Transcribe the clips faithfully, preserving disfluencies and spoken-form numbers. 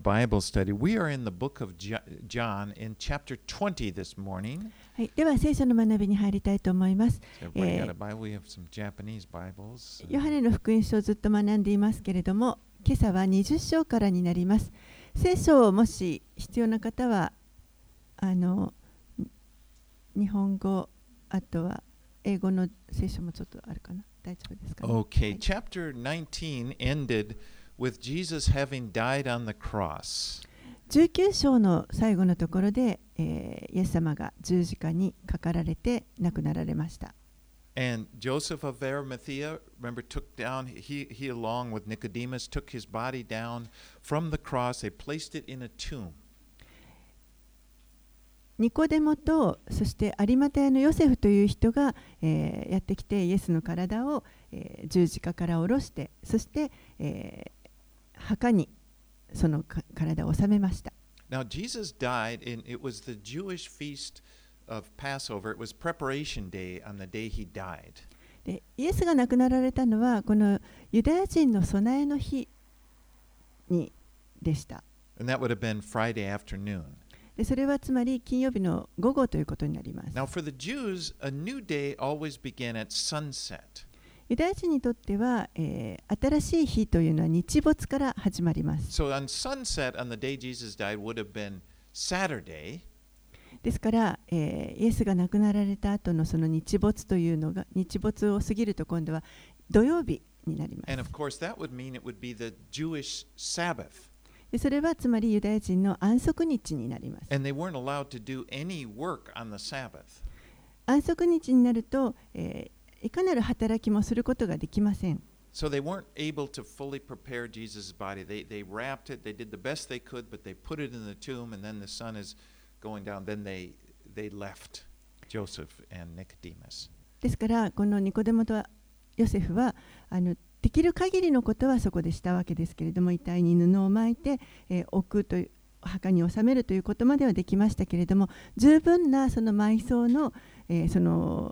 Bible study. We are in the book of John in chapter twenty this morning. はい、では聖書の学びに入りたいと思います。 Everybody got a Bible? We have some Japanese Bibles. ヨハネの福音書をずっと学んでいますけれども、今朝はにじゅっ章からになります。聖書をもし必要な方は、あの日本語、あとは英語の聖書もちょっとあるかな。大丈夫ですかね。 Okay, chapter nineteen ended with Jesus having died on the cross. じゅうきゅう章の最後のところで、えー、イエス様が十字架にかかられて亡くなられました。 And Joseph of Arimathea, remember, took down, he, he along with Nicodemus, took his body down from the cross. They placed it in a tomb. ニコデモとそして有馬太のヨセフという人が、えー、やってきてイエスの体を、えー、十字架から下ろして、そして、えー、墓にその体を収めました。 Now Jesus died, and it was the Jewish feast of Passover. It was preparation day on the day he died. でイエスが亡くなられたのはこのユダヤ人の備えの日にでした。 And that would have been Friday afternoon. でそれはつまり金曜日の午後ということになります。 Now for the Jews, a new day always began at sunset. ユダヤ人にとっては、えー、新しい日というのは日没から始まります。 So on sunset on the day Jesus died would have been Saturday. ですから、えー、イエスが亡くなられた後のその日没というのが日没を過ぎると今度は土曜日になります。 And of course that would mean it would be the Jewish Sabbath. でそれはつまりユダヤ人の安息日になります。 And they weren't allowed to do any work on the Sabbath. 安息日になると、えー、いかなる働きもすることができません。 So they weren't able to fully prepare Jesus' body. They, they wrapped it, they did the best they could, but they put it in the tomb, and then the sun is going down. Then they, they left Joseph and Nicodemus. ですからこのニコデモとヨセフはあのできる限りのことはそこでしたわけですけれども、遺体に布を巻いて、えー、置くという墓に収めるということまではできましたけれども、十分なその埋葬の、えー、その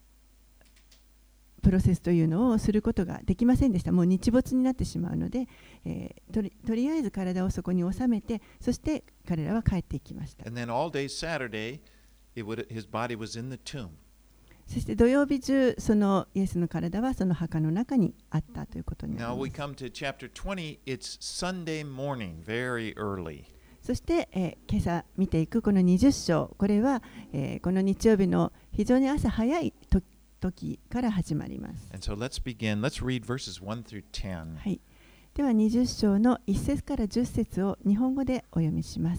プロセスというのをすることができませんでした。もう日没になってしまうので、えー、とり、とりあえず体をそこに収めて、そして彼らは帰っていきました。 And then all day Saturday, it would, his body was in the tomb. そして土曜日中、そのイエスの体はその墓の中にあったということになります。 Now we come to chapter twenty, it's Sunday morning, very early. そして、えー、今朝見ていくこのにじゅっ章、これは、えー、この日曜日の非常に朝早いと時から始まります。 And so let's begin. Let's read verses one through ten. はい。ではにじゅっ章のいち節からじゅっ節を日本語でお読みします。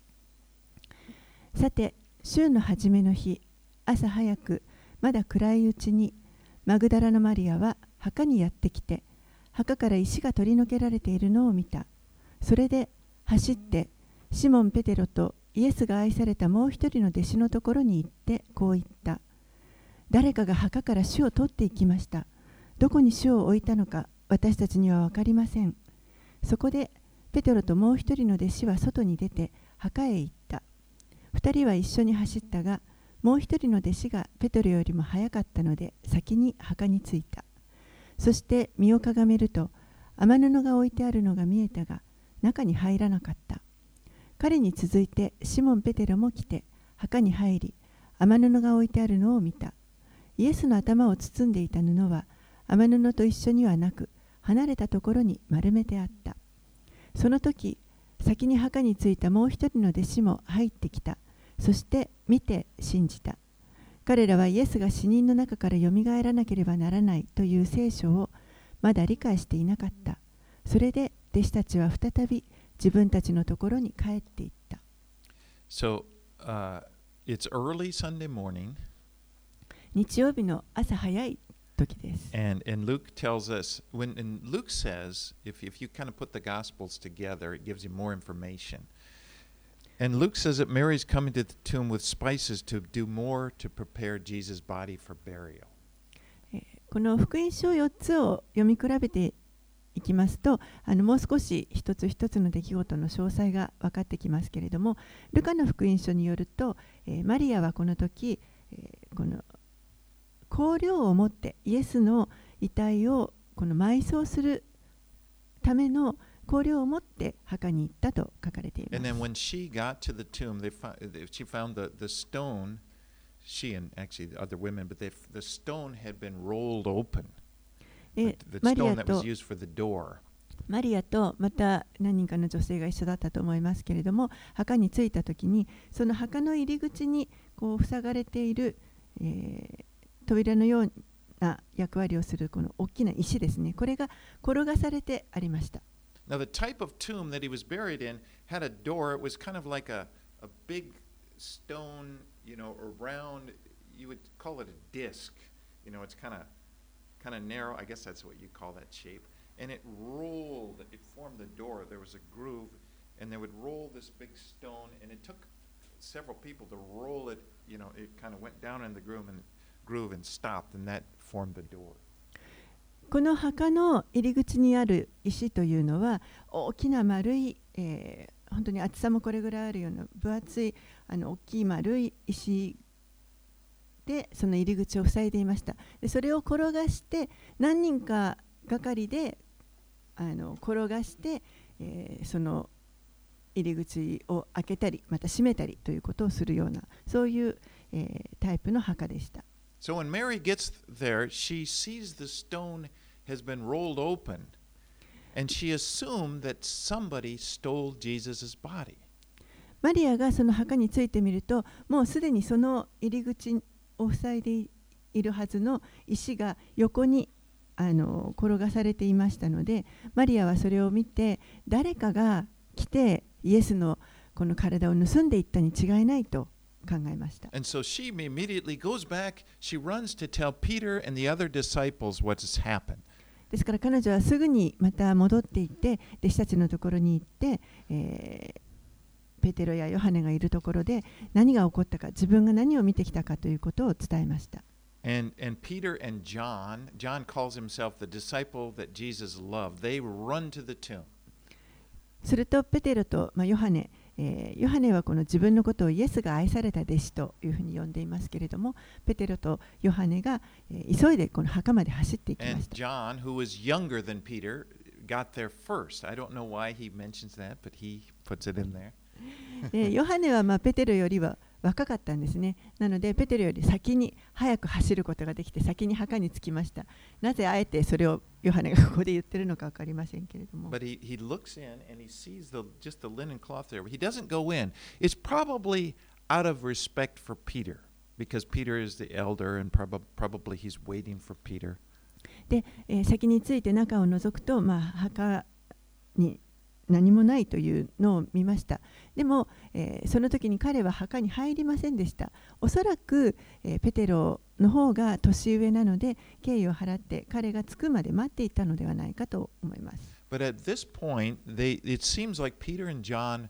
さて、週の初めの日、朝早く、まだ暗いうちに、マグダラのマリアは墓にやってきて、墓から石が取り除けられているのを見た。それで走って、シモン・ペテロとイエスが愛されたもう一人の弟子のところに行って、こう言った。誰かが墓から主を取っていきました。どこに主を置いたのか、私たちには分かりません。そこで、ペテロともう一人の弟子は外に出て、墓へ行った。二人は一緒に走ったが、もう一人の弟子がペテロよりも早かったので先に墓に着いた。そして身をかがめると雨布が置いてあるのが見えたが中に入らなかった。彼に続いてシモン・ペテロも来て墓に入り雨布が置いてあるのを見た。イエスの頭を包んでいた布は雨布と一緒にはなく離れたところに丸めてあった。その時先に墓に着いたもう一人の弟子も入ってきた。そして見て信じた。彼らはイエスが死人の中からよみがえらなければならないという聖書をまだ理解していなかった。それで弟子たちは再び自分たちのところに帰っていった。 So, uh, it's early Sunday morning. 日曜日の朝早い時です。 And, and Luke tells us, when and Luke says, if, if you kind of put the Gospels together, it gives you more information.And Luke says that Mary's coming to the tomb with spices to do more to prepare Jesus' body for burial. この福音書よっつを読み比べていきますと、あのもう少し一つ一つの出来事の詳細が分かってきますけれども、ルカの福音書によると、えー、マリアはこの時、えー、この香料を持ってイエスの遺体をこの埋葬するための香料を持って墓に行ったと書かれていま And す。 then when she got to the tomb, they found, she found the, the stone, she and actually the other women, but they, the stone had been rolled open. で The, the マリ stone ア that と was used for the door. マリアとまた何人かの女性が一緒だったと思いますけれども、墓に着いたときにその墓の入り口にこう塞がれている、えー、扉のような役割をするこの大きな石ですね、これが転がされてありました。 Now, the type of tomb that he was buried in had a door. It was kind of like a, a big stone, you know, or round, you would call it a disc. You know, it's kind of kind of narrow. I guess that's what you call that shape. And it rolled, it formed the door. There was a groove, and they would roll this big stone, and it took several people to roll it. You know, it kind of went down in the groove and groove and stopped, and that formed the door. この墓の入り口にある石というのは大きな丸い、えー、本当に厚さもこれぐらいあるような分厚いあの大きい丸い石でその入り口を塞いでいました。でそれを転がして何人かがかりであの転がして、えー、その入り口を開けたりまた閉めたりということをするようなそういう、えー、タイプの墓でした。 So when Mary gets there, she sees the stone has been rolled open, and she assumed that somebody stole Jesus' body. マリアがその墓についてみると、もうすでにその入り口を塞いでいるはずの石が横にあの転がされていましたので、マリアはそれを見て、誰かが来てイエスのこの体を盗んでいったに違いないと考えました。 And so she immediately goes back, she runs to tell Peter and the other disciples what has happened. ですから彼女はすぐにまた戻っていって弟子たちのところに行って、えー、ペテロやヨハネがいるところで何が起こったか、自分が何を見てきたかということを伝えました。 And, and Peter and John, John calls himself the disciple that Jesus loved. They run to the tomb. するとペテロと、まあ、ヨハネ、えー、ヨハネはこの自分のことをイエスが愛された弟子というふうに呼んでいますけれども、ペテロとヨハネが、えー、急いでこの墓まで走っていきま And した。 John, who was younger than Peter, got there first. I don't know why he mentions that, but he puts it in there. でヨハネはまあペテロよりは若かったんですね。なのでペテロより先に早く走ることができて先に墓に着きました。なぜあえてそれをヨハネがここで言ってるのか分かりませんけれども。 But he, he looks in and he sees the, just the linen cloth there. He doesn't go in. It's probably out of respect for Peter, because Peter is the elder and prob- probably he's waiting for Peter. で、えー先について中を覗くと、まあ、墓に何もないというのを見ました。でも、えーその時に彼は墓に入りませんでした。おそらく、えーペテロの方が年上なので敬意を払って彼が着くまで待っていたのではないかと思います。 But at this point, they, it seems like Peter and John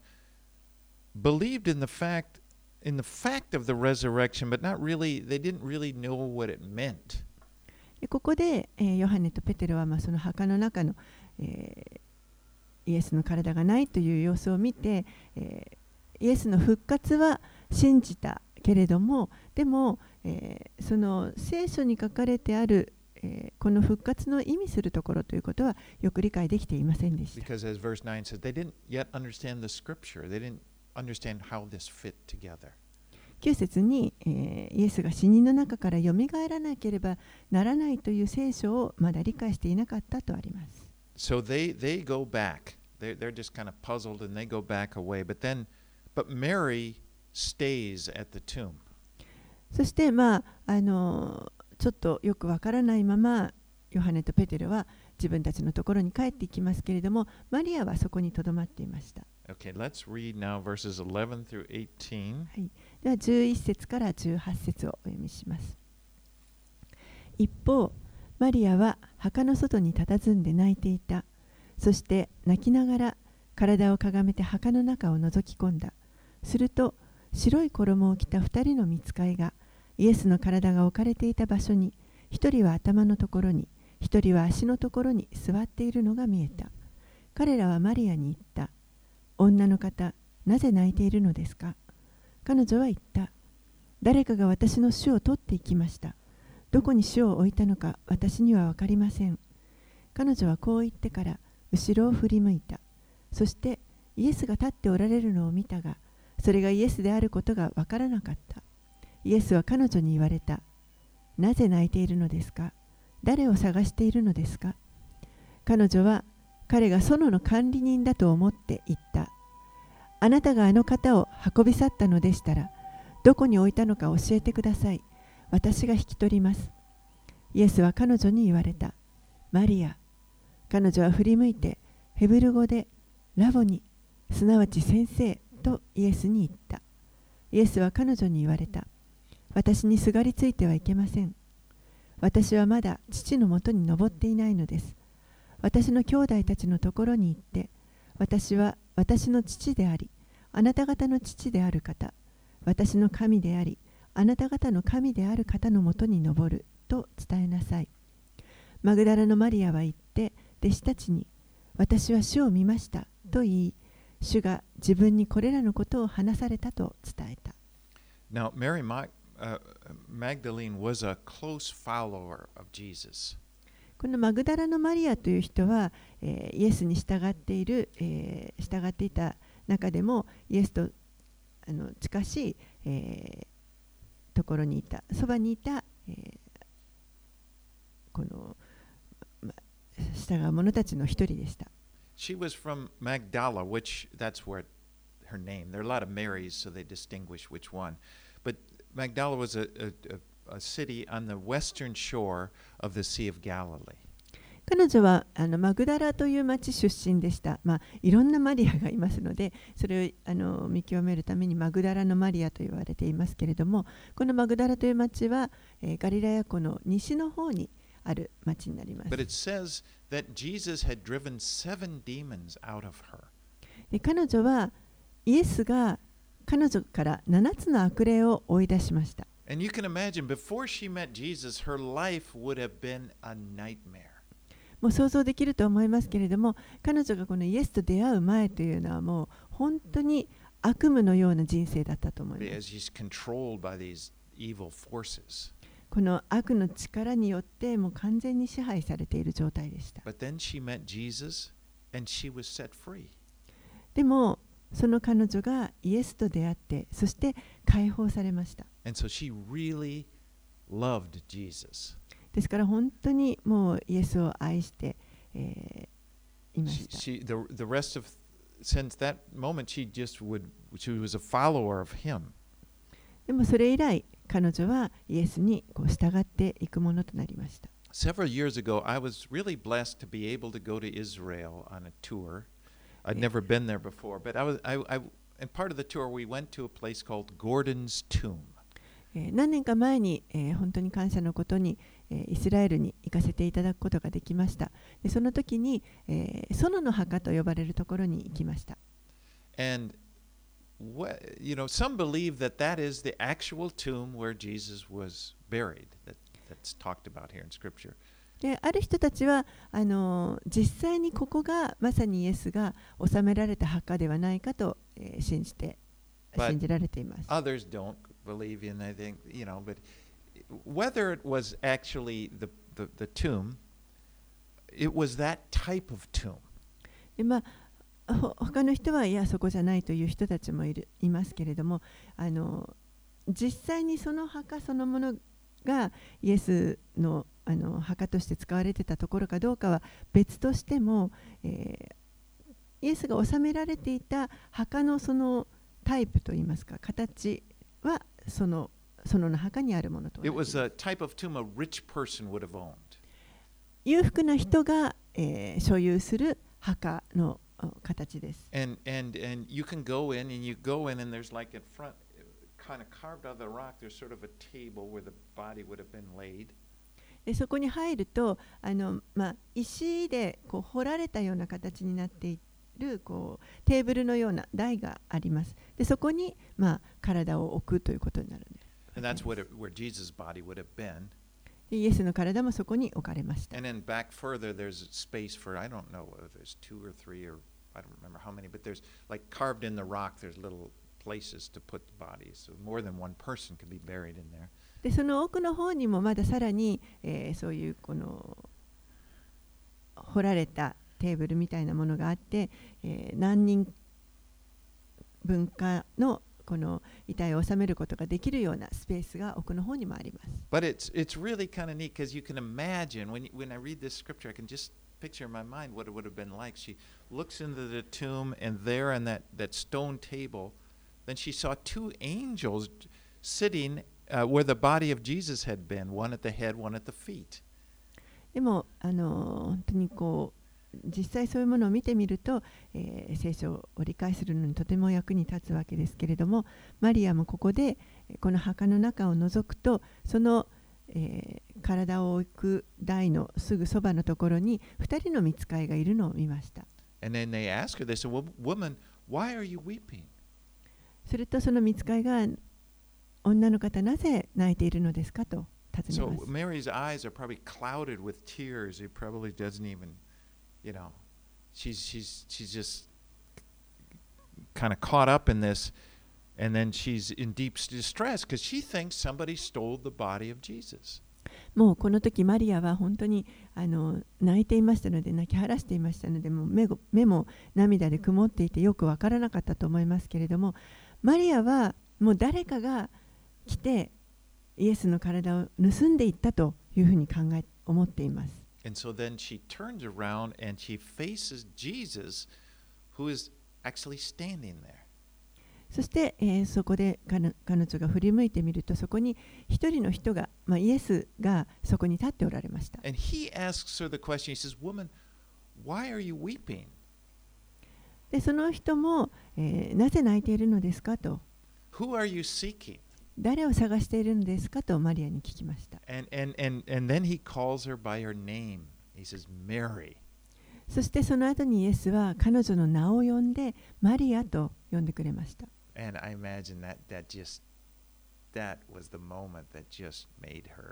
believed in the fact, in the fact of the resurrection, but not really, they didn't really know what it meant. でここで、えーヨハネとペテロは、まあ、その墓の中の、えーイエスの体がないという様子を見て、えーイエスの復活は信じたけれども、でも、えーその聖書に書かれてある、えーこの復活の意味するところということはよく理解できていませんでした。 Because as verse nine says, they didn't yet understand the scripture. They didn't understand how this fit together. きゅう節に、えーイエスが死人の中からよみがえらなければならないという聖書をまだ理解していなかったとあります。 So they, they go back. They're, they're just kind of puzzled and they go back away. But then, but Mary stays at the tomb. そして、まあ、あのちょっとよくわからないままヨハネとペテロは自分たちのところに帰っていきますけれども、マリアはそこにとどまっていました。 Okay, let's read now verses eleven through eighteen. はい、ではじゅういっ節からじゅうはち節をお読みします。一方、マリアは墓の外に佇んで泣いていた。そして泣きながら体をかがめて墓の中を覗き込んだ。すると白い衣を着た二人の御使いがイエスの体が置かれていた場所に、一人は頭のところに、一人は足のところに座っているのが見えた。彼らはマリアに言った。女の方、なぜ泣いているのですか？彼女は言った。誰かが私の主を取っていきました。どこに主を置いたのか私には分かりません。彼女はこう言ってから後ろを振り向いた。 そしてイエスが立っておられるのを見たが、それがイエスであることがわからなかった。イエスは彼女に言われた。なぜ泣いているのですか？誰を探しているのですか？彼女は彼が園の管理人だと思って言った。あなたがあの方を運び去ったのでしたら、どこに置いたのか教えてください。私が引き取ります。イエスは彼女に言われた。マリア。彼女は振り向いて、ヘブル語でラボニ、すなわち先生とイエスに言った。イエスは彼女に言われた。私にすがりついてはいけません。私はまだ父のもとに登っていないのです。私の兄弟たちのところに行って、私は私の父であり、あなた方の父である方、私の神であり、あなた方の神である方のもとに登ると伝えなさい。マグダラのマリアは言って、弟子たちに、私は主を見ましたと言い、主が自分にこれらのことを話されたと伝えた。 Now, Mary Ma- uh, Magdalene was a close follower of Jesus. このマグダラのマリアという人は、えー、イエスに従っている、えー、従っていた中でもイエスとあの近しい、えー、ところにいた、そばにいた、えー、この、ま、従う者たちの一人でした。 She was from Magdala, which that's where her name. There are a lot of Marys, so they distinguish which one. But Magdala was a, a, a city on the western shore of the Sea of Galilee. 彼女はあのマグダラという町出身でした。まあ、いろんなマリアがいますので、それをあの見極めるためにマグダラのマリアと言われていますけれども、このマグダラという町は、えー、ガリラヤ湖の西の方にある町になります。 But it says that Jesus had driven seven demons out of her. で彼女はイエスが彼女からななつの悪霊を追い出しました。 And you can imagine, before she met Jesus, her life would have been a nightmare. もう想像できると思いますけれども、彼女がこのイエスと出会う前というのはもう本当に悪夢のような人生だったと思います。 As she's controlled by these evil forces. この悪の力によってもう完全に支配されている状態でした。 But then she met Jesus and she was set free. でもその彼女がイエスと出会って、そして解放されました。 And so she really loved Jesus. ですから本当にもうイエスを愛して、えー、いました。 She, she, the, the rest of, since that moment, she just would, she was a follower of him. でもそれ以来、彼女はイエスにこう従っていくものとなりました。 Several years ago, I was really blessed to be able to go to Israel on a tour. I'd never been there before, but I was, I, I, and part of the tour, we went to a place called Gordon's Tomb. 何年か前に、えー、本当に感謝のことに、えー、イスラエルに行かせていただくことができました。でその時に、えー、園の墓と呼ばれるところに行きました。 And what, you know, some believe that that is the actual tomb where Jesus was buried, that, that's talked about here in Scripture. である人たちはあの実際にここがまさにイエスが納められた墓ではないかと、えー、信じて信じられています。 Others don't believe in anything, you know, but whether it was actually the, the, the tomb, it was that type of tomb. でまあ、ほ他の人はいやそこじゃないという人たちもいるいますけれども、あの実際にその墓そのものがイエスのあの墓として使われてたところかどうかは別としても、えー、イエスが納められていた墓のそのタイプといいますか形はそのその墓にあるものと同じです。 It was a type of tomb a rich person would have owned. 裕福な人が、えー、所有する墓の形です。 And and and you can go in and you go in and there's like in front, kind of carved out of the rock. There's sort of a table where the body would have been laid. でそこに入るとあの、まあ、石でこう掘られたような形になっているこうテーブルのような台があります。でそこに、まあ、体を置くということになるんです。 And that's what it, where Jesus' body would have been. イエスの体もそこに置かれました。 And then back further, there's space for, I don't know whether there's two or three or I don't remember how many, but there's like carved in the rock, there's little places to put the bodies. So more than one person could be buried in there. でその奥の方にもまださらに、えー、そういうこの掘られたテーブルみたいなものがあって、えー、何人分かのこの遺体を収めることができるようなスペースが奥の方にもあります。 But it's it's really kind of neat because you can imagine when you, when I read this scripture, I can just picture in my mind what it would have been like. She looks into the tomb, and there on that that stone table, then she saw two angels sitting uh, where the body of Jesus had been, one at the head, one at the feet. でもあの本当にこう実際そういうものを見てみると、えー、聖書を理解するのにとても役に立つわけですけれども、マリアもここでこの墓の中を覗くと、その、えー、体を置く台のすぐそばのところにふたりの御使いがいるのを見ました。 And then they ask her, they said, well, woman, why are you weeping? するとその御使いが、女の方なぜ泣いているのですかと尋ね So ます。 Mary's eyes are probably clouded with tears. He probably doesn't even, you know, she's she's she's just kind of caught up in this, and then she's in deep distress because she thinks somebody stole the body of Jesus. もうこの時マリアは本当にあの泣いていましたので、泣き晴らしていましたので、もう 目, 目も涙で曇っていてよくわからなかったと思いますけれども、マリアはもう誰かが来てイエスの体を盗んでいったというふうに考え思っています。 And so then she turns around and she faces Jesus, who is actually standing there. そして、えー、そこで 彼, 彼女が振り向いてみると、そこに一人の人が、まあ、イエスがそこに立っておられました。 And he asks her the question. He says, "Woman, why are you weeping?" で、その人も、えー、なぜ泣いているのですかと。 Who are you seeking? 誰を探しているのですかとマリアに聞きました。 And and and and then he calls her by her name. He says, "Mary." そしてその後にイエスは彼女の名を呼んでマリアと呼んでくれました。 And I imagine that that just that was the moment that just made her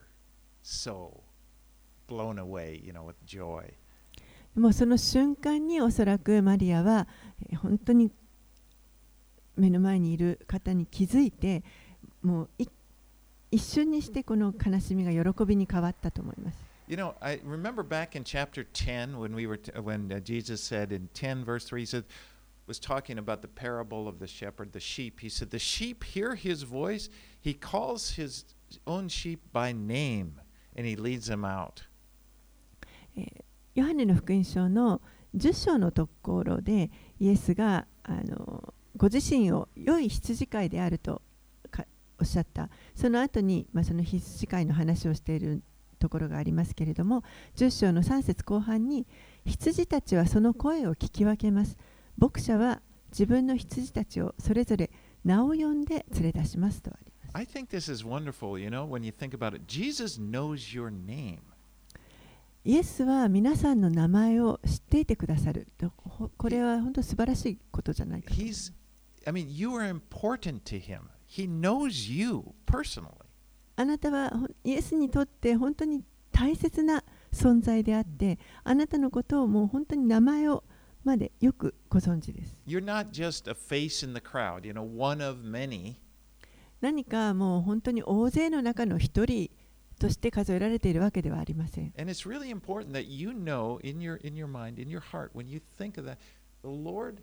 so blown away, you know, with joy. もうその瞬間におそらくマリアは本当に目の前にいる方に気づいて、もう一瞬にしてこの悲しみが喜びに変わったと思います。 You know, I remember back in chapter ten when we were t- when uh, Jesus said in ten verse three, he said was talking about the parable of the shepherd, the sheep. He said the sheep hear his voice. He calls his own sheep by name and he leads them out. ヨハネの福音書のじゅっ章のところでイエスがあのご自身を良い羊飼いであるとおっしゃった。その後に、まあ、その羊飼いの話をしているところがありますけれども、じゅっ章のさん節後半に、羊たちはその声を聞き分けます。牧者は自分の羊たちをそれぞれ名を呼んで連れ出しますとあります。 I think this is wonderful, you know, when you think about it. Jesus knows your name. イエスは皆さんの名前を知っていてくださる。これは本当に素晴らしいことじゃないかと思います。 He's, I mean, you are important to him. He knows you personally. あなたはイエスにとって本当に大切な存在であって、あなたのことをもう本当に名前をまでよくご存知です。 You're not just a face in the crowd, you know, one of many. 何かもう本当に大勢の中の一人として数えられているわけではありません。 And it's really important that you know in your in your mind, in your heart, when you think of that, the Lord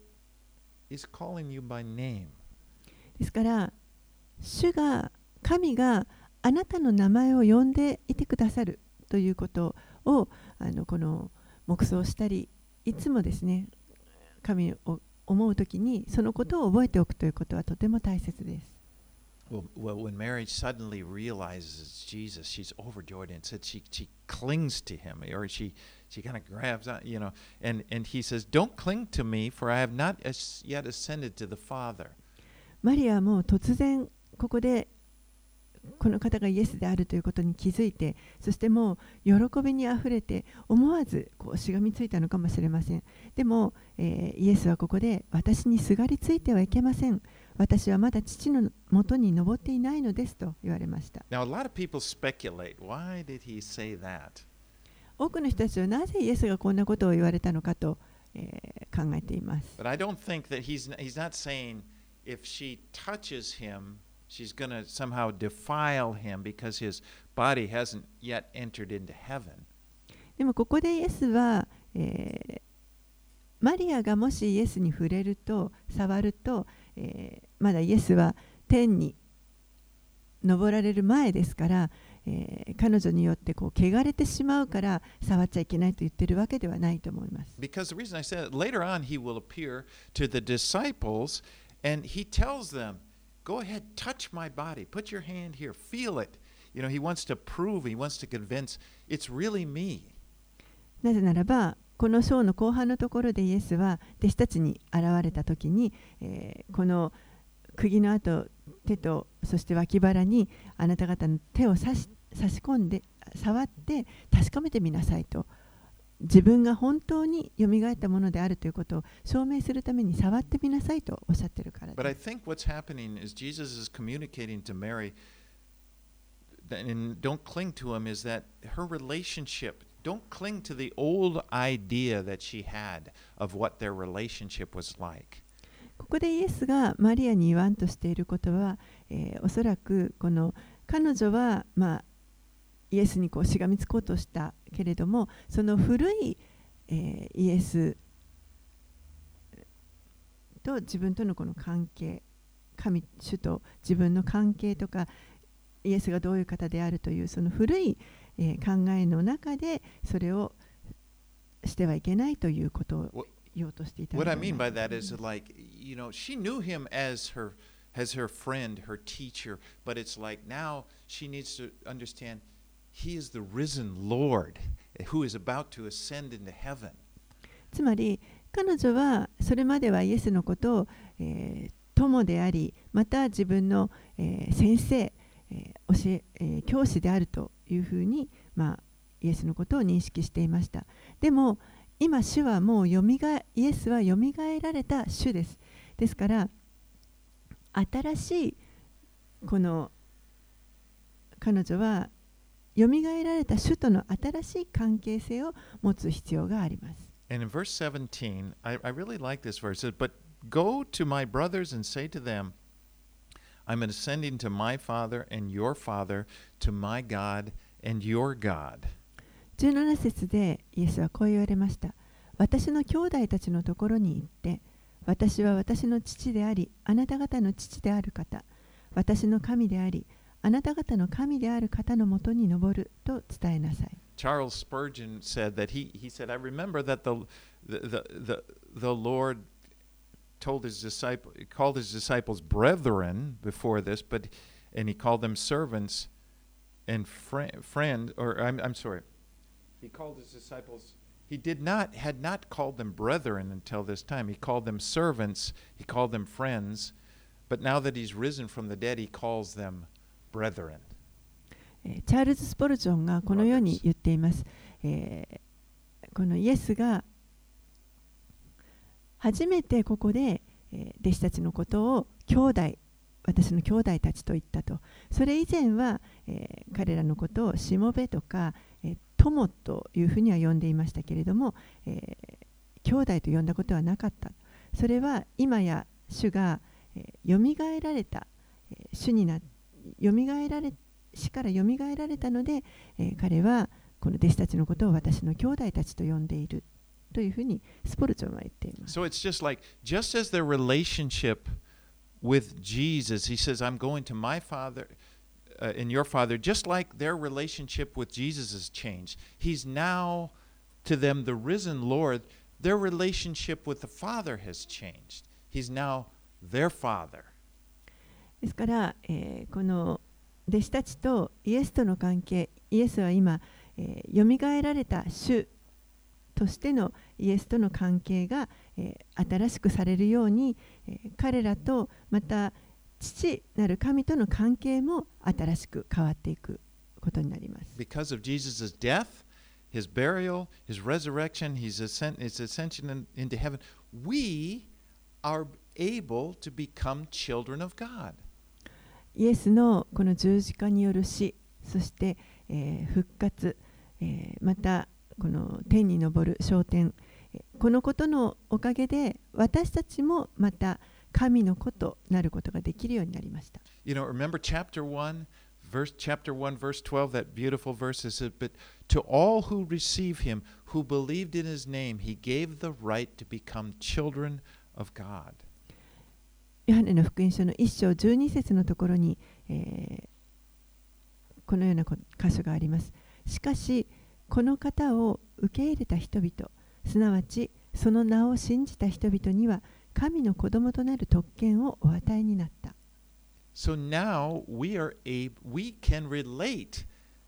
is calling you by name. ですから、主が、神があなたの名前を呼んでいてくださるということをあのこの黙想したり、いつもですね、神を思うときにそのことを覚えておくということはとても大切です。 Well, well, when Mary suddenly realizes it's Jesus, she's overjoyed and said she she clings to him, or she she kind of grabs on, you know, and and he says, "Don't cling to me, for I have not as yet ascended to the Father." マリアも突然ここでこの方がイエスであるということに気づいて、そしてもう喜びにあふれて思わずこうしがみついたのかもしれません。でも、えー、イエスはここで私にすがりついてはいけません。私はまだ父のもとに登っていないのですと言われました。 Now, a lot of people speculate, why did he say that? 多くの人たちはなぜイエスがこんなことを言われたのかと、えー、考えています。 But I don't think that he's he's not saying if she touches him, she's going to somehow defile him because his body hasn't yet entered into heaven. でもここでイエスは、えー、 マリアがもしイエスに触れると、触ると、えー、まだイエスは天に昇られる前ですから、えー、彼女によってこう汚れてしまうから触っちゃいけないと言ってるわけではないと思います。 Because the reason I said it, later on he will appear to the disciples and he tells them, go ahead, touch my body, put your hand here, feel it. You know, he wants to prove, he wants to convince, it's really me. なぜならば、この章の後半のところでイエスは弟子たちに現れたときに、えー、この釘の跡、手とそして脇腹にあなた方の手を差し、差し込んで触って確かめてみなさいと、自分が本当によみがえったものであるということを証明するために触ってみなさいとおっしゃっているからです。 But I think what's happening is Jesus is communicating to Mary, and don't cling to him, is that her relationship, don't cling to the old idea that she had of what their relationship was like. ここでイエスがマリアに言わんとしていることは、えー、おそらくこの彼女は、まあ、イエスにこうしがみつこうとしたけれども、その古い、えー、イエスと自分とのこの関係、神主と自分の関係とか、イエスがどういう方であるというその古い、えー、考えの中でそれをしてはいけないということを言おうとしていた。 What I mean by that is like, you know, she knew him as her as her friend, her teacher, but it's like now she needs to understand he is the risen Lord who is about to ascend into heaven. つまり彼女はそれまではイエスのことを、えー、友であり、また自分の、えー、先生、えー教ええー、教師であるというふうに、まあ、イエスのことを認識していました。でも今主はもうよみがえイエスはよみがえられた主です。ですから新しいこの彼女はよみがえられた主との新しい関係性を持つ必要があります。 And in verse seventeen, I, I really like this verse. It says, But go to my brothers and say to them, I'm ascending to my Father and your Father, to my God and your God. じゅうなな節でイエスはこう言われました。私の兄弟たちのところに行って、私は私の父であり、あなた方の父である方、私の神であり、あなた方の神である方のもとに登ると伝えなさい。 Charles Spurgeon said that he, he said, I remember that the, the, the, the, the Lord told his disciple, called his disciples brethren before this, but and he called them servants and friend, friend or I'm, I'm sorry, he called his disciples, he did not, had not called them brethren until this time. He called them servants, he called them friends, but now that he's risen from the dead, he calls them brethren. チャールズ・スポルジョンがこのように言っています。えー、このイエスが初めてここで、えー、弟子たちのことを兄弟、私の兄弟たちと言ったと。それ以前は、えー、彼らのことをしもべとか、えー、友というふうには呼んでいましたけれども、えー、兄弟と呼んだことはなかった。それは今や主が、えー、よみがえられた、えー、主になよみがえられ死からよみがえられたので、えー、彼はこの弟子たちのことを私の兄弟たちと呼んでいるというふうにスポルチョンは言っています。 So it's just like, just as their relationship with Jesus, he says, I'm going to my Father uh, and your Father, just like their relationship with Jesus has changed. He's now to them the risen Lord. Their relationship with the Father has changed. He's now their Father. ですから、えー、この弟子たちとイエスとの関係、イエスは今、えー、よみがえられた主としてのイエスとの関係が、えー、新しくされるように、えー、彼らとまた父なる神との関係も新しく変わっていくことになります。 Because of Jesus' death, his burial, his resurrection, his ascent, his ascension into heaven, we are able to become children of God. イエスのこの十字架による死、そして、えー、復活、えー、またこの天に昇る昇天、このことのおかげで私たちもまた神の子となることができるようになりました。 You know, remember chapter one, verse chapter one verse twelve, that beautiful verse, is it, but to all who receive him, who believed in his name, he gave the right to become children of God. ヨハネの福音書のいっ章じゅうに節のところに、えー、このような箇所があります。しかしこの方を受け入れた人々、すなわちその名を信じた人々には神の子供となる特権をお与えになった。 So now we are able, we can relate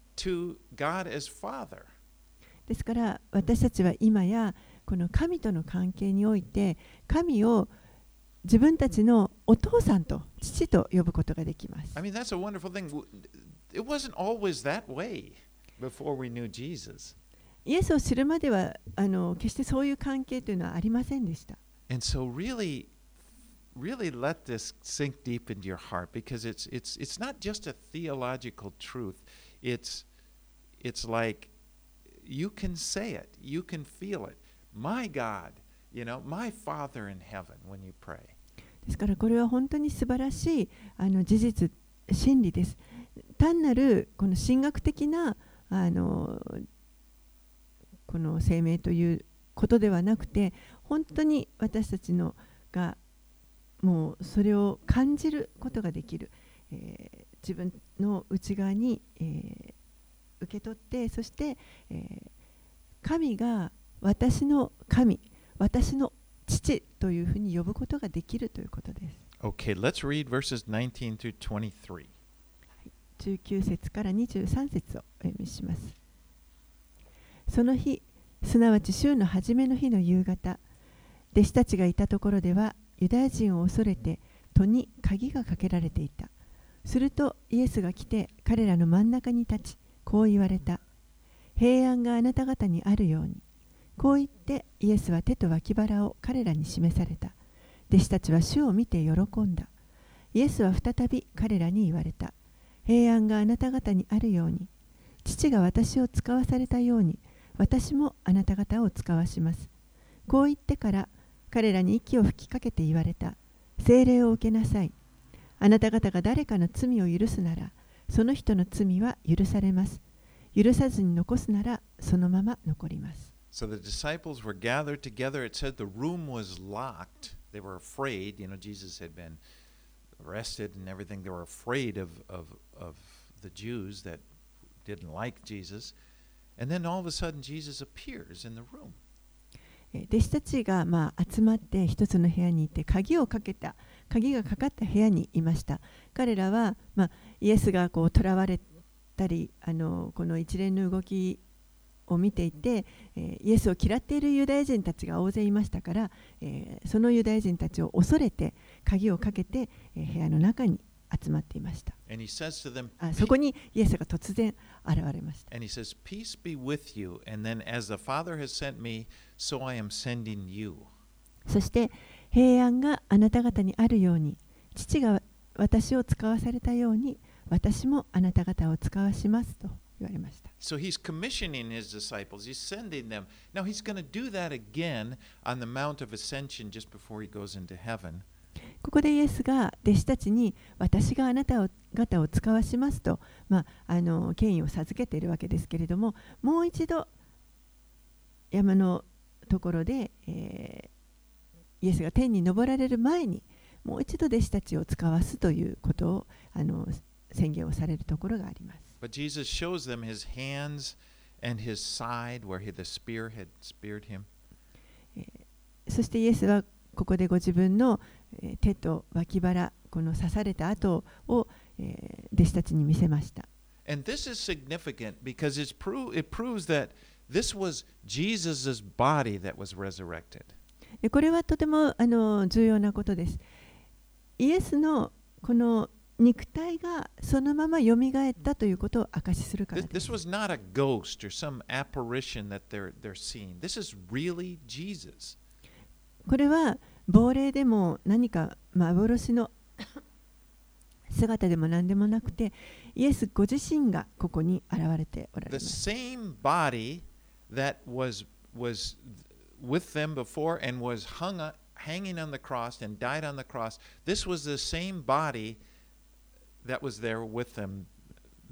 to God as Father. ですから私たちは今やこの神との関係において神を自分たちのお父さんと父と呼ぶことができます。 I mean, that's a wonderful thing. It wasn't always that way before we knew Jesus. イエスを知るまではあの決してそういう関係というのはありませんでした。 And so really, really let this sink deep into your heart, because it's it's it's not just a theological truth. It's it's like you can say it, you can feel it. My God, you know, my Father in heaven when you pray. ですからこれは本当に素晴らしいあの事実、真理です。単なるこの神学的なあのこの声明ということではなくて、本当に私たちのがもうそれを感じることができる、えー、自分の内側に、えー、受け取って、そして、えー、神が私の神、私の父というふうに呼ぶことができるということです。 Okay, let's read verses nineteen through twenty-three. じゅうきゅう節からにじゅうさん節をお読みします。その日、すなわち週の初めの日の夕方、弟子たちがいたところではユダヤ人を恐れて戸に鍵がかけられていた。するとイエスが来て彼らの真ん中に立ち、こう言われた。平安があなた方にあるように。こう言ってイエスは手と脇腹を彼らに示された。弟子たちは主を見て喜んだ。イエスは再び彼らに言われた。平安があなた方にあるように。父が私を使わされたように、私もあなた方を使わします。こう言ってから彼らに息を吹きかけて言われた。聖霊を受けなさい。あなた方が誰かの罪を許すなら、その人の罪は許されます。許さずに残すなら、そのまま残ります。 So the disciples were gathered together. It said the room was locked. They were afraid. You know, Jesus had been arrested and everything. They were afraid of, of, of the Jews that didn't like Jesus. And then all of a sudden, Jesus appears in the room. 弟子たちがまあ集まって一つの部屋にいて、鍵をかけた、鍵がかかった部屋にいました。彼らは、まあ、イエスがこう囚われたり、あのこの一連の動きを見ていて、えー、イエスを嫌っているユダヤ人たちが大勢いましたから、えー、そのユダヤ人たちを恐れて鍵をかけて、えー、部屋の中に集まっていました。 And he says to them, あそこにイエスが突然現れました。 And he says, Peace be with you. And then as the Father has sent me, so I am sending you. そして平安があなた方にあるように、父が私を使わされたように、私もあなた方を使わしますと言われました。 So he's commissioning his disciples. He's sending them. Now he's going to do that again on the Mount of Ascension just before he goes into heaven. ここでイエスが弟子たちに私があなた方を使わしますと、まあ、あの権威を授けているわけですけれども、もう一度山のところで、えー、イエスが天に昇られる前にもう一度弟子たちを使わすということをあの宣言をされるところがあります。 But Jesus shows them his hands and his side where the spear had speared him. そしてイエスはここでご自分の手と脇腹、この刺された跡を弟子たちに見せました。 And this is significant because it's pro- it proves that this was Jesus' body that was resurrected. これはとてもあの重要なことです。イエスのこの肉体がそのままよみがえったということを証しするからです。 This was not a ghost or some apparition that they're, they're seeing. This is really Jesus. これは亡霊でも何か幻の姿でも何でもなくて、イエスご自身がここに現れておられます。 The same body that was, was with them before and was hung up, hanging on the cross and died on the cross, this was the same body that was there with them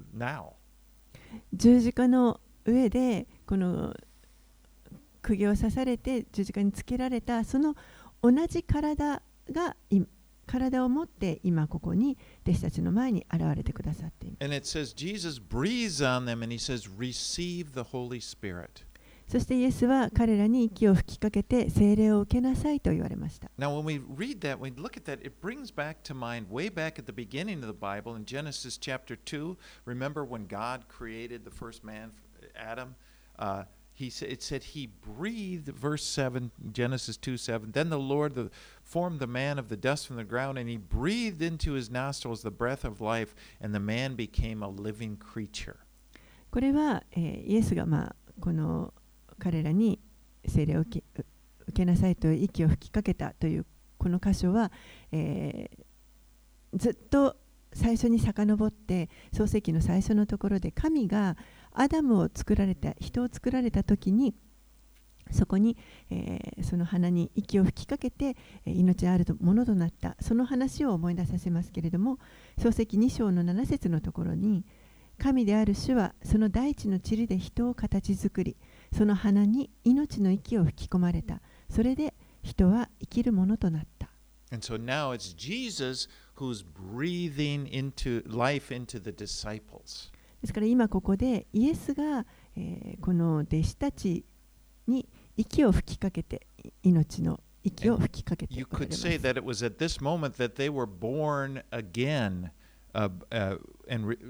now. 十字架の上でこの釘を刺されて十字架につけられたその同じ体が体を持って今ここに弟子たちの前に現れてくださっています。 And it says Jesus breathes on them and he says, receive the Holy Spirit. そしてイエスは彼らに息を吹きかけて聖霊を受けなさいと言われました。 Now when we read that, when we look at that, it brings back to mind way back at the beginning of the Bible in Genesis chapter two. Remember when God created the first man, Adam? Uh, He said, it said he breathed, verse seven, Genesis two seven. Then the Lord the, formed the man of the dust from the ground, and he breathed into his nostrils the breath of life, and the man became a living creature. これは、えー、イエスが、まあ、この彼らに聖霊を受け、受けなさいという息を吹きかけたというこの箇所は、えー、ずっと最初に遡って創世記の最初のところで神がアダムを作られた人を作られた時にそこに、えー、その花に息を吹きかけて命あるものとなったその話を思い出させますけれども、創世記に章のなな節のところに神である主はその大地の塵で人を形作り、その花に命の息を吹き込まれた。それで人は生きるものとなった。 And so now it's Jesus who's breathing into life into the disciples. ですから今ここでイエスが、えー、この弟子たちに息を吹きかけて命の息を吹きかけておられます。 You could say that it was at this moment that they were born again uh, uh, and re,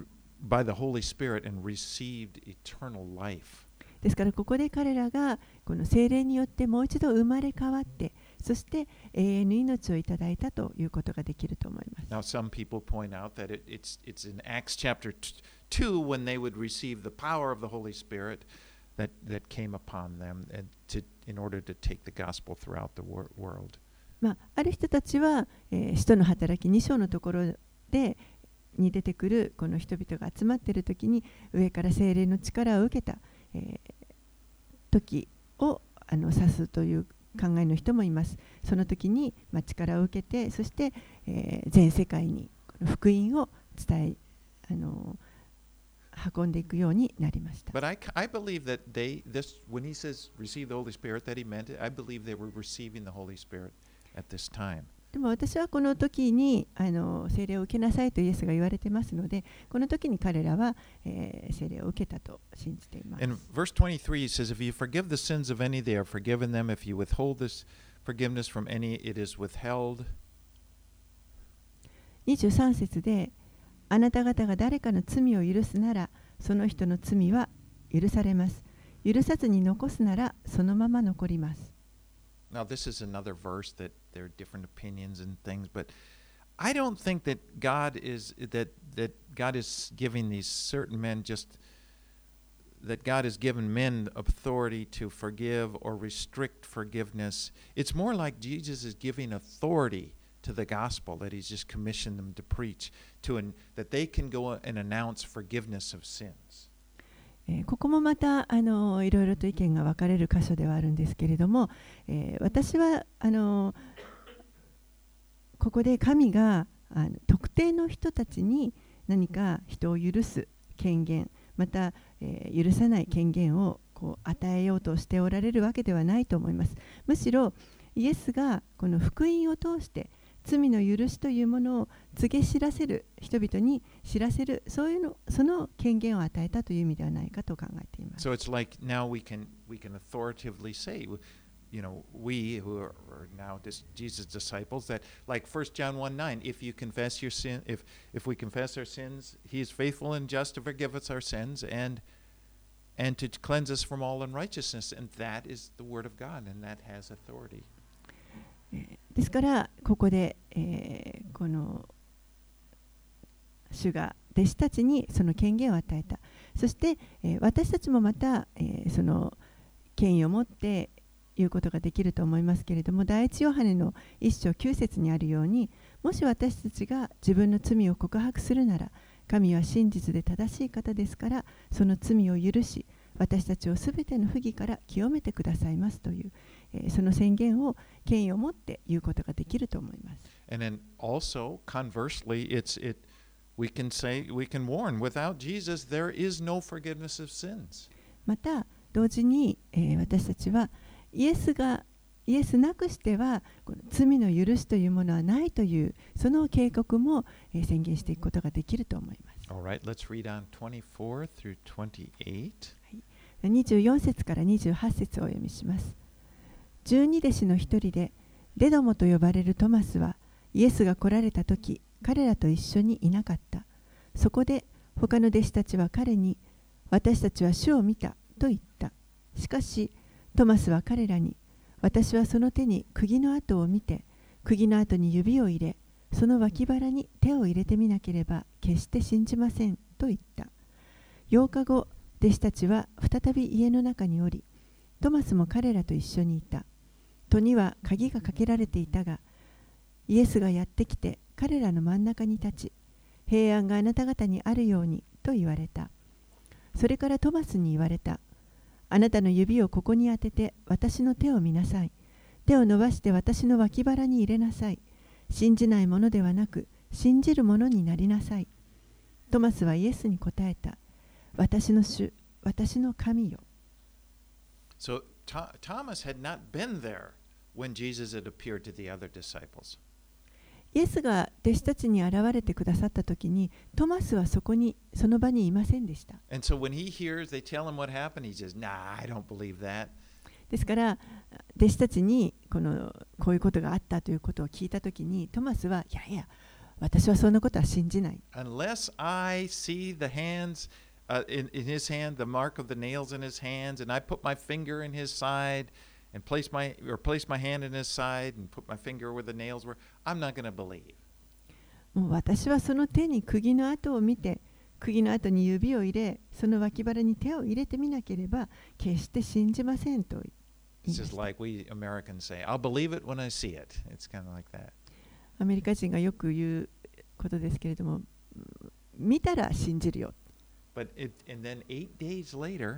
by the Holy Spirit and received eternal life. ですからここで彼らがこの聖霊によってもう一度生まれ変わってそして永遠の命をいただいたということができると思います。 Now some people point out that it, it's, it's in Acts chapter two when they would receive the power of the Holy Spirit that, that came upon them and to, in order to take the gospel throughout the world. まあ、ある人たちは、えー、使徒の働きに章のところでに出てくるこの人々が集まっているときに上から聖霊の力を受けたえー、時をあの指すという考えの人もいます。その時に、まあ、力を受けてそして、えー、全世界に福音を伝えあの運んでいくようになりました。 But I, I believe that they, this, when he says receive the Holy Spirit, that he meant it. I believe they were receiving the Holy Spirit at this time. でも私はこの時にあの聖霊を受けなさいとイエスが言われてますので、この時に彼らは、えー、聖霊を受けたと信じています。 In verse twenty-three, he says, If you forgive the sins of any, they are forgiven them. If you withhold this forgiveness from any, it is withheld. にじゅうさん節で、あなた方が誰かの罪を許すなら、その人の罪は許されます。許さずに残すなら、そのまま残ります。 Now, this is another verse that there are different opinions and things, but I don't think that God is that that God is giving these certain men just that God has given men authority to forgive or restrict forgiveness. It's more like Jesus is giving authority to the gospel that he's just commissioned them to preach to an, that they can go and announce forgiveness of sins. ここもまたあのいろいろと意見が分かれる箇所ではあるんですけれども、えー、私はあのここで神があの特定の人たちに何か人を許す権限また、えー、許さない権限をこう与えようとしておられるわけではないと思います。むしろイエスがこの福音を通して罪の許しというものを告げ知らせる人々に知らせるそういうのその権限を与えたという意味ではないかと考えています。 So it's like now we can we can authoritatively say, you know, we who are, are now Jesus' disciples that like First John one nine, if you confess your sin, if if we confess our sins, He is faithful and just to forgive us our sins and and to cleanse us from all unrighteousness, and that is the word of God, and that has authority. ですからここで、えー、この主が弟子たちにその権限を与えた。そして、えー、私たちもまた、えー、その権威を持って言うことができると思いますけれども、第一ヨハネの一章九節にあるように、もし私たちが自分の罪を告白するなら、神は真実で正しい方ですから、その罪を許し、私たちをすべての不義から清めてくださいますという、えー、その宣言を権威を持って言うことができると思います。 And then also conversely, it's it we can say, we can warn, without Jesus, there is no forgiveness of sins. また同時に、えー、私たちはイエスがイエスなくしてはこの罪の許しというものはないというその警告も、えー、宣言していくことができると思います。 All right, let's read on twenty-four through twenty-eight. にじゅうよん節からにじゅうはち節をお読みします。十二弟子の一人でデドモと呼ばれるトマスはイエスが来られたとき彼らと一緒にいなかった。そこで他の弟子たちは彼に私たちは主を見たと言った。しかしトマスは彼らに私はその手に釘の跡を見て釘の跡に指を入れその脇腹に手を入れてみなければ決して信じませんと言った。ようかご弟子たちは再び家の中におりトマスも彼らと一緒にいた。戸には鍵がかけられていたがイエスがやってきて彼らの真ん中に立ち平安があなた方にあるようにと言われた。それからトマスに言われた。あなたの指をここに当てて私の手を見なさい。手を伸ばして私の脇腹に入れなさい。信じないものではなく信じるものになりなさい。トマスはイエスに答えた。私の主、私の神よ。 So Thomas had not been there when Jesus had appeared to the other disciples. イエスが弟子たちに現れてくださったときに、トマスはそこに、その場にいませんでした。 And so when he hears, they tell him what happened, he says, Nah, I don't believe that. ですから、弟子たちにこのこういうことがあったということを聞いたときに、トマスは、いやいや、私はそんなことは信じない。 Unless I see the hands, uh, in, in his hand, the mark of the nails in his hands, and I put my finger in his side, and place my or place my hand in his side and put my finger where the nails were, I'm not going to believe. もう私はその手に釘の跡を見て、釘の跡に指を入れ、その脇腹に手を入れてみなければ決して信じませんと言いま It's し just た。 like we Americans say, I'll believe it when I see it. It's kind of like that. アメリカ人がよく言うことですけれども、見たら信じるよ。 But it, and then eight days later,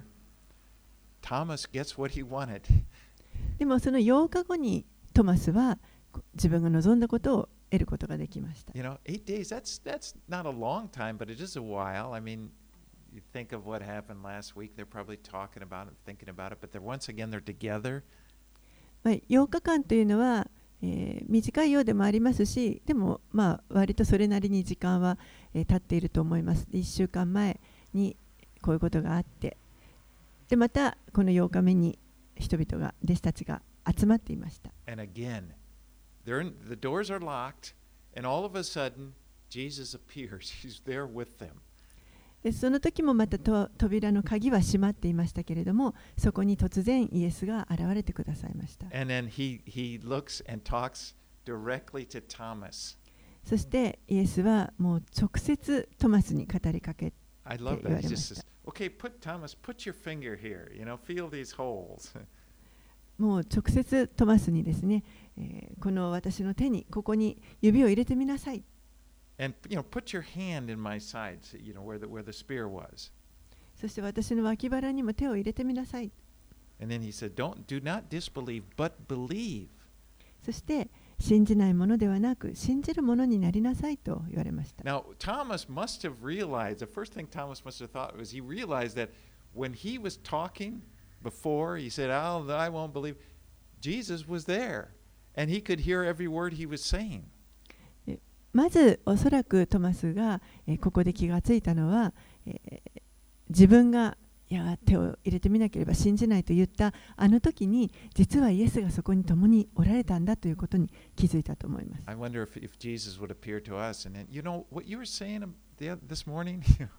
Thomas gets what he wanted. でもそのようかごにトマスは自分が望んだことを得ることができました。 You know, eight days, that's that's not a long time, but it is a while. I mean, you think of what happened last week, they're probably talking about it, thinking about it, but they're once again they're together. まあ、ようかかんというのは、えー短いようでもありますし、でもまあ割とそれなりに時間は、えー経っていると思います。いっしゅうかんまえにこういうことがあって、でまたこのようかめに人々が弟子たちが集まっていました。 And again, they're in, the doors are locked, and all of a sudden, Jesus appears. He's there with them. でその時もまたと扉の鍵は閉まっていましたけれども、そこに突然イエスが現れてくださいました。 And then he, he looks and talks directly to Thomas. そしてイエスはもう直接トマスに語りかけて I love 言わ that. れ He ま just した。 says, okay, put Thomas, put your finger here. You know, feel these holes. もう直接トマスにですね、えーこの私の手にここに指を入れてみなさい。 And, you know, put your hand in my side, you know, where the, where the spear was. そして私の脇腹にも手を入れてみなさい。 And then he said, don't, do not disbelieve, but believe. そして信じないものではなく信じるものになりなさいと言われました。 Now, Thomas must have realized, the first thing Thomas must have thought was he realized that when he was talking before, he said, oh, I won't believe, Jesus was there. And he could hear every word he was saying. まずおそらくトマスが、えーここで気がついたのは、えー自分がいや手を入れてみなければ信じないと言ったあの時に実はイエスがそこに共におられたんだということに気づいたと思います。 I wonder if, if Jesus would appear to us and then, you know, what you were saying the, oth- this morning,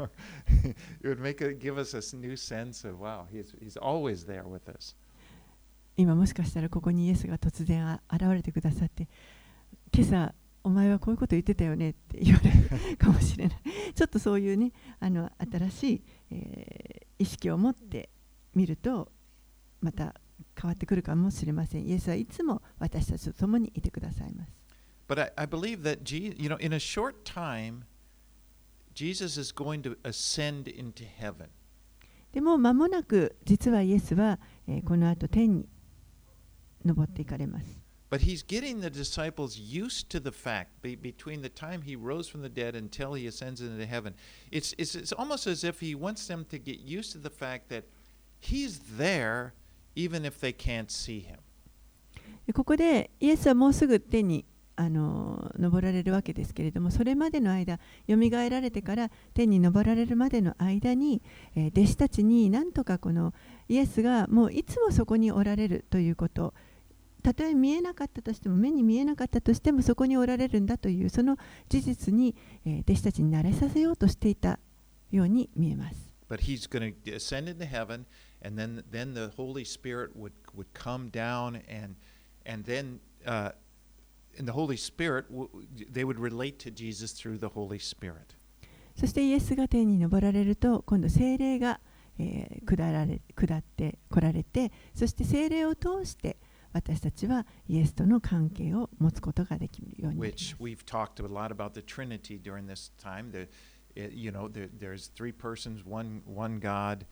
it would make a, give us a new sense of, wow, he's, he's always there with us. 今もしかしたらここにイエスが突然あ現れてくださって今朝お前はこういうこと言ってたよねって言われるかもしれないちょっとそういうねあの新しい、えー意識を持ってみるとまた変わってくるかもしれません。イエスはいつも私たちと共にいてくださいます。 But I, I believe that, Je- you know, in a short time, Jesus is going to ascend into heaven. でも間もなく実はイエスは、えーこの後天に昇っていかれます。 But he's getting the disciples used to the fact be, between the time he rose from the dead until he ascends into heaven. It's, it's, it's almost as if he wants them to get used to the fact that he's there even if they can't see him. ここでイエスはもうすぐ天にあの昇られるわけですけれども、それまでの間、よみがえられてから天に昇られるまでの間に、えー、弟子たちになんとかこのイエスがもういつもそこにおられるということ、たとえ見えなかったとしても、目に見えなかったとしてもそこにおられるんだというその事実に、えー、弟子たちに慣れさせようとしていたように見えます。 But he's going to ascend into heaven, and then, then the Holy Spirit would, would come down, and, and then uh, in the Holy Spirit, they would relate to Jesus through the Holy Spirit. そしてイエスが天に昇られると、今度聖霊が、えー、下られ下って来られて、そして聖霊を通して私たちはイエスとの関係を持つことができるようになります。 Which we've talked a lot about the Trinity during this time. The, you know, there, there's three persons, one, one God.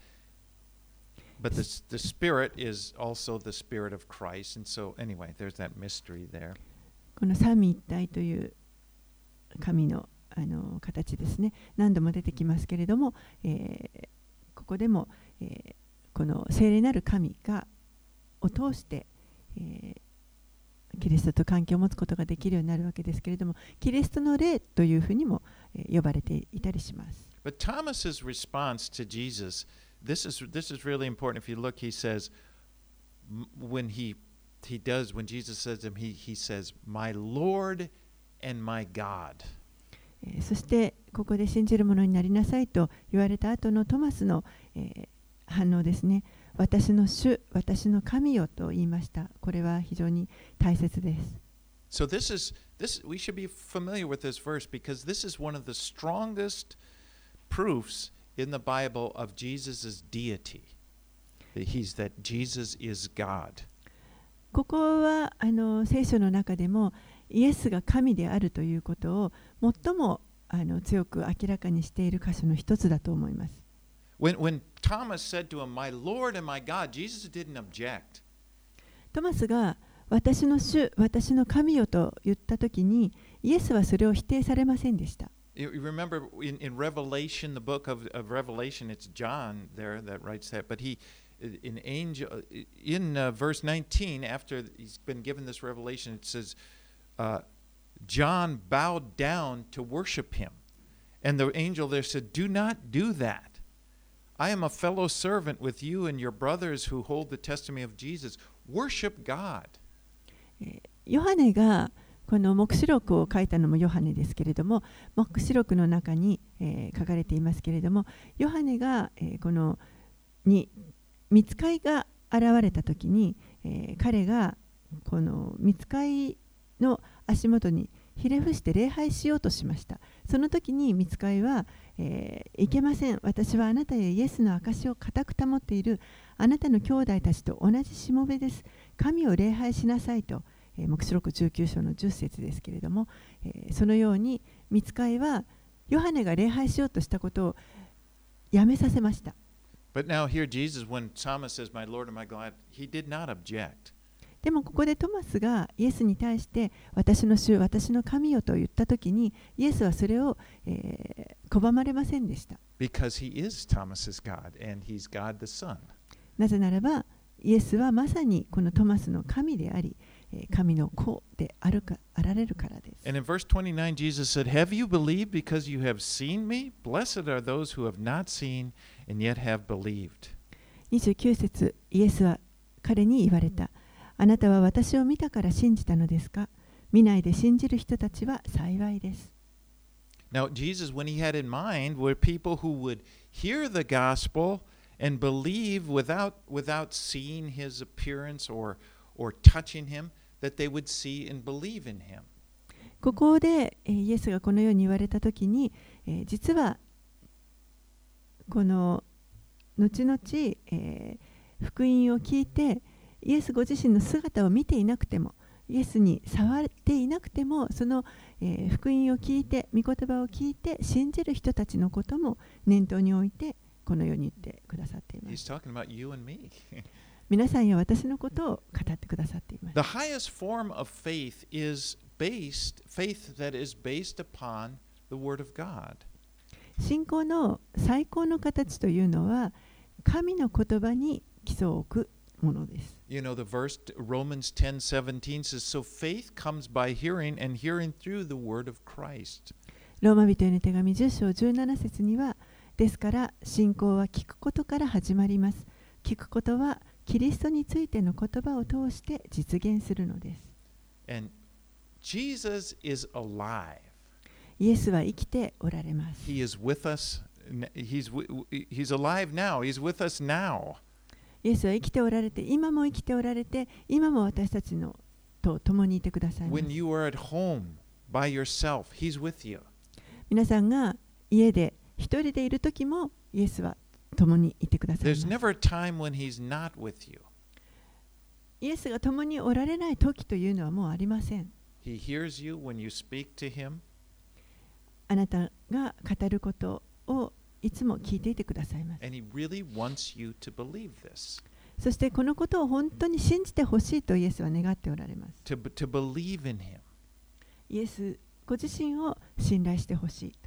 But the, the Spirit is also the Spirit of Christ. And so, anyway, there's that mystery there. この三位一体という神の、あの形ですね。何度も出てきますけれども、えー、ここでも、えー、この聖霊なる神がを通して、えー、キリストと関係を持つことができるようになるわけですけれども、キリストの霊というふうにも、えー、呼ばれていたりします。 But Thomas's response to Jesus, this is this is really important. If you look, he says when he he does when Jesus says to him, he he says, "My Lord and my God." えー、そしてここで信じる者になりなさいと言われた後のトマスの、えー、反応ですね。私の主、私の神よと言いました。これは非常に大切です。 So this is this we should be familiar with this verse because this is one of the strongest proofs in the Bible of Jesus' deity. He's that Jesus is God. ここはあの聖書の中でもイエスが神であるということを最もあの強く明らかにしている箇所の一つだと思います。 When, when Thomas said to him, "My Lord and my God," Jesus didn't object. トマスが私の主、私の神よと言ったときに、イエスはそれを否定されませんでした。 You remember in, in Revelation, the book of, of Revelation, it's John there that writes that, but he, in angel, in uh, verse nineteen, after he's been given this revelation, it says, uh, John bowed down to worship him. And the angel there said, "Do not do that. I am a fellow servant with you and your brothers who hold the testimony of Jesus. Worship God." ヨハネがこの黙示録を書いたのもヨハネですけれども、黙示録の中に、えー、書かれていますけれども、ヨハネが、えー、このに御使いが現れたときに、えー、彼がこの御使いの足元にひれ伏して礼拝しようとしました。その時に御使いは、えー、いけません。私はあなたやイエスの証を固く保っているあなたの兄弟たちと同じしもべです。神を礼拝しなさいと、えー、黙示録じゅうきゅう章のじゅっ節ですけれども、えー、そのように御使いはヨハネが礼拝しようとしたことをやめさせました。 But now here Jesus, when Thomas says, "My Lord and my God," he did not object. でもここでトマスがイエスに対して私の主、私の神よと言ったときにイエスはそれを、えー、拒まれませんでした。 Because he is Thomas's God and he's God the Son. なぜならばイエスはまさにこのトマスの神であり、神の子であるかあられるからです。 And in verse twenty-nine, Jesus said, "Have you believed because you have seen me? Blessed are those who have not seen and yet have believed." にじゅうきゅう節、イエスは彼に言われた。あなたは私を見たから信じたのですか？見ないで信じる人たちは幸いです。 Now, Jesus, when he had in mind, were people who would hear the gospel and believe without, without seeing his appearance or, or touching him, that they would see and believe in him. ここでイエスがこのように言われたときに、実はこの後々、えー、福音を聞いて、イエスご自身の姿を見ていなくても、イエスに触っていなくても、その、えー、福音を聞いて、御言葉を聞いて、信じる人たちのことも念頭に置いて、このように言ってくださっています。 He's talking about you and me. 皆さんや私のことを語ってくださっています。 The highest form of faith is based, faith that is based upon the Word of God. 信仰の最高の形というのは神の言葉に基礎を置くものです。 You know, the verse Romans ten seventeen says, So faith comes by hearing, and hearing through the word of Christ. ローマ人への手紙じゅっ章じゅうなな節には、ですから信仰は聞くことから始まります。聞くことはキリストについての言葉を通して実現するのです。 And Jesus is alive. イエスは生きておられます。 He is with us. He's, he's alive now. He's with us now. イエスは生きておられて、今も生きておられて、今も私たちのと共にいてくださいます。 When you are at home by yourself, He's with you. 皆さんが家で一人でいるときも、イエスは共にいてくださいます。 There's never a time when He's not with you. イエスが共におられないときというのはもうありません。 He hears you when you speak to Him. あなたが語ることをいつも聞いていてくださいます。 And He really wants you to believe this. そしてこのことを本当に信じてほしいとイエスは願っておられます。 To, to believe in Him. イエスご自身を信頼してほしいと。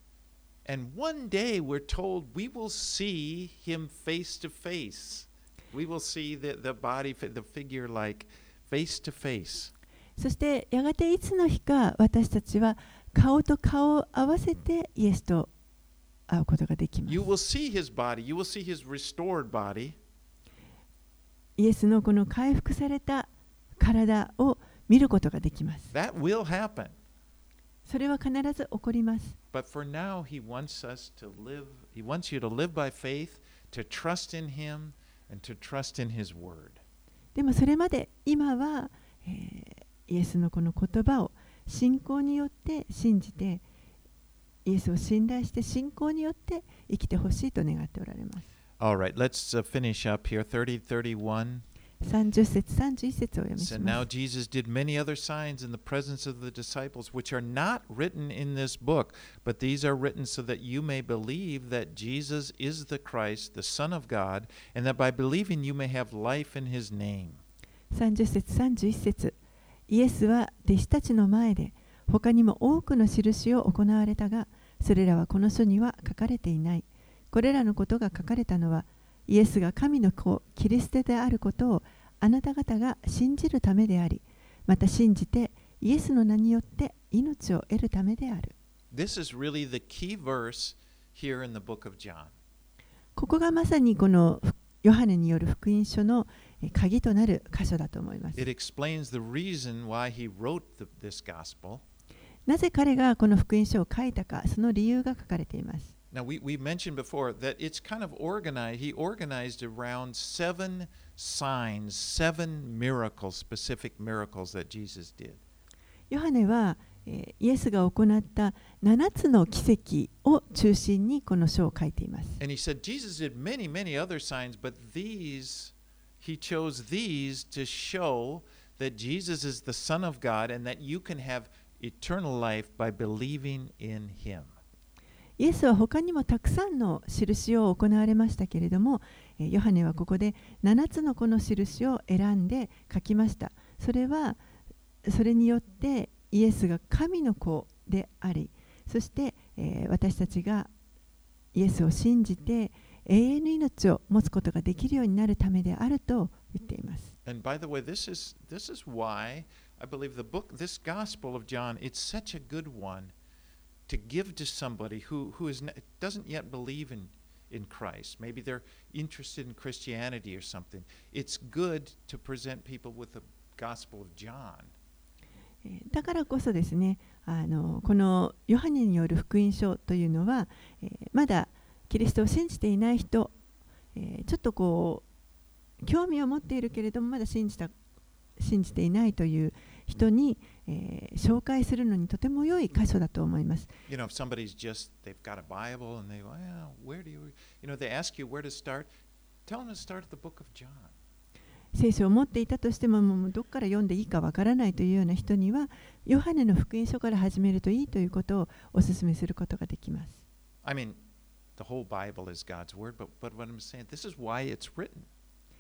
And one day we're told we will see Him face to face. We will see the, the body, the figure like face to face. そしてやがていつの日か私たちは顔と顔を合わせてイエスと会うことができます。 You will see His body. You will see His restored body. イエスのこの回復された体を見ることができます。 That will happen. それは必ず起こります。 But for now, He wants us to live, He wants you to live by faith, to trust in Him, and to trust in His word. でもそれまで今は、えーイエスのこの言葉を信仰によって信じて、イエスを信頼して信仰によって生きてほしいと願っておられます。 All right, let's uh, finish up here. thirty, thirty-one. さんじゅっ節、さんじゅういち節をお読み So し now ます。 Jesus did many other signs in the presence of the disciples, which are not written in this book, but these are written so that you may believe that Jesus is the Christ, the Son of God, and that by believing you may have life in His name. さんじゅっ節、さんじゅういち節。イエスは弟子たちの前で他にも多くの印を行われたが、それらはこの書には書かれていない。これらのことが書かれたのは、イエスが神の子、キリストであることをあなた方が信じるためであり、また信じてイエスの名によって命を得るためである。 This is really the key verse here in the book of John. ここがまさにこのヨハネによる福音書の鍵となる箇所だと思います。 It explains the reason why he wrote the, this gospel. なぜ彼がこの福音書を書いたか、その理由が書かれています。 Now, we, we mentioned before that it's kind of organized. He organized around seven signs, seven miracles, specific miracles that Jesus did. ヨハネは、えーイエスが行ったななつの奇跡を中心にこの書を書いています。 And he said Jesus did many, many other signs, but these, he chose these to show that Jesus is the Son of God and that you can have eternal life by believing in Him. イエスは他にもたくさんの印を行われましたけれども、えーヨハネはここでななつのこの印を選んで書きました。それはそれによってイエスが神の子であり、そして、えー私たちがイエスを信じて永遠の命を持つことができるようになるためであると言っています。 And by the way, this is this is why I believe the book, this Gospel of John, it's such a good one to give to somebody who who is n- doesn't yet believe in in Christ. Maybe they're interested in Christianity or something. It's good to present people with the Gospel of John. えーだからこそですね、あのこのヨハネによる福音書というのは、えーまだキリストを信じていない人、えーちょっとこう興味を持っているけれどもまだ信じた信じていないという人に、えー紹介するのにとても良い箇所だと思います。 You know, if somebody's just they've got a Bible and they go, yeah, where do you, you know, they ask you where to start. Tell them to start at the book of John. 聖書を持っていたとしても、もうどこから読んでいいかわからないというような人には、ヨハネの福音書から始めるといいということをお勧めすることができます。 I mean, the whole Bible is God's word, but but what I'm saying, this is why it's written.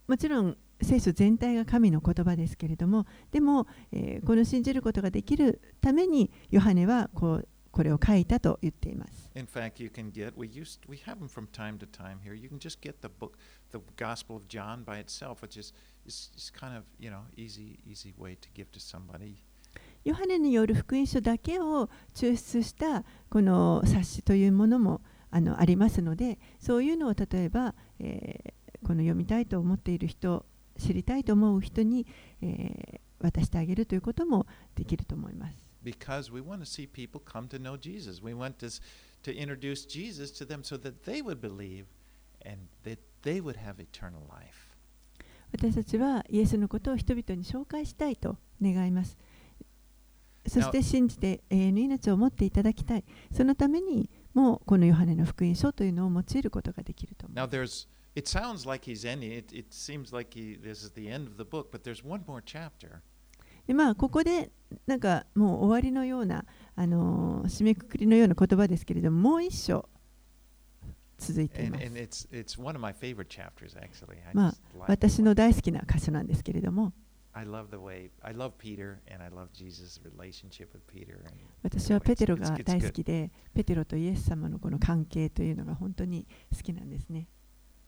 もちろん聖書全体が神の言葉ですけれども、でも、えー、この信じることができるためにヨハネはこうこれを書いたと言っています。 In fact, you can get, we used, we have them from time to time here. You can just get the book, the Gospel of John by itself, which is, is, is kind of, you know, easy, easy way to give to somebody. ヨハネによる福音書だけを抽出したこの冊子というものも あの、ありますので、そういうのを例えば、えー、この読みたいと思っている人、知りたいと思う人に、えー、渡してあげるということもできると思います。 Because we want to see people come to know Jesus. We want to, to introduce Jesus to them so that they would believe and that they would have eternal life. 私たちはイエスのことを人々に紹介したいと願います。そして信じて永遠の命を持っていただきたい。そのためにもこのヨハネの福音書というのを用いることができると思います。 Now there's, it sounds like he's ending. It, it seems like he, this is the end of the book, but there's one more chapter. でまあ、ここでなんかもう終わりのような、あのー、締めくくりのような言葉ですけれども、もう一章続いています。 And, and it's, it's one of my favorite chapters, actually. I まあ、 just like 私の大好きな箇所なんですけれども、 I love the way, I love Peter, and I love Jesus' relationship with Peter. And 私はペテロ it's- が it's- it's 大好 good. きで、ペテロとイエス様のこの関係というのが本当に好きなんですね。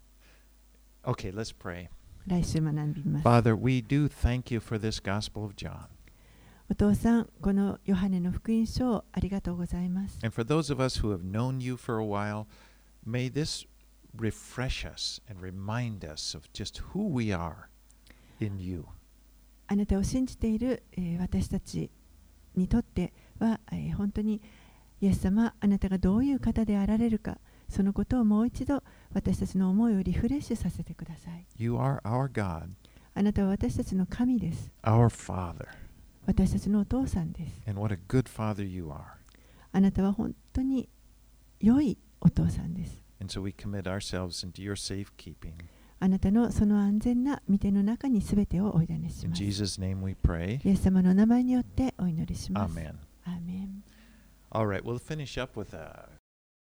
Okay, let's pray. 来週学びます。 Father, we do thank you for this Gospel of John. お父さん、このヨハネの福音書をありがとうございます。 And for those of us who have known you for a while, may this refresh us and remind us of just who we are in you. あなたを信じている、えー私たちにとっては、えー本当にイエス様、あなたがどういう方であられるか、そのことをもう一度私たちの思いをリフレッシュさせてください。 You are our God, あなたは私たちの神です。 our Father, 私たちのお父さんです。 and what a good Father you are. あなたは本当に良いお父さんです。 And so we commit ourselves into your safekeeping. あなたのその安全な御手の中にすべてをお委ねし In ます。イ Jesus' name we pray. エス様の名前によってお祈りします。 Amen. アーメン。 All right, we'll finish up with a